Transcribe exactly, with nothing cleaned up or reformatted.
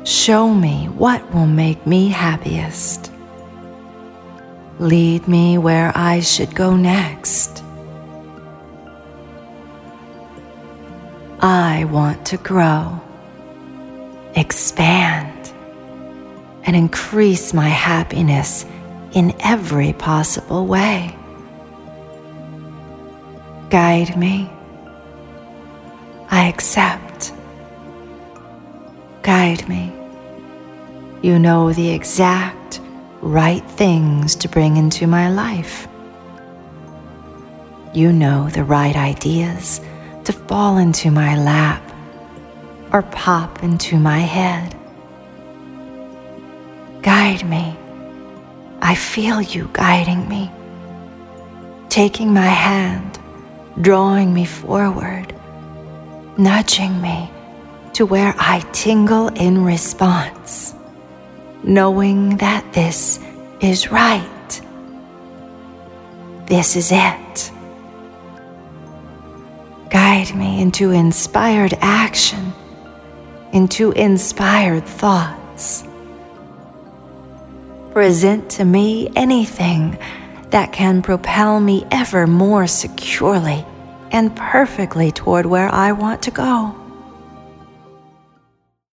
Show me what will make me happiest. Lead me where I should go next. I want to grow, expand, and increase my happiness in every possible way. Guide me. I accept. Guide me. You know the exact right things to bring into my life. You know the right ideas to fall into my lap or pop into my head. Guide me. I feel you guiding me, taking my hand, drawing me forward, nudging me to where I tingle in response, knowing that this is right. This is it. Guide me into inspired action, into inspired thoughts. Present to me anything that can propel me ever more securely and perfectly toward where I want to go.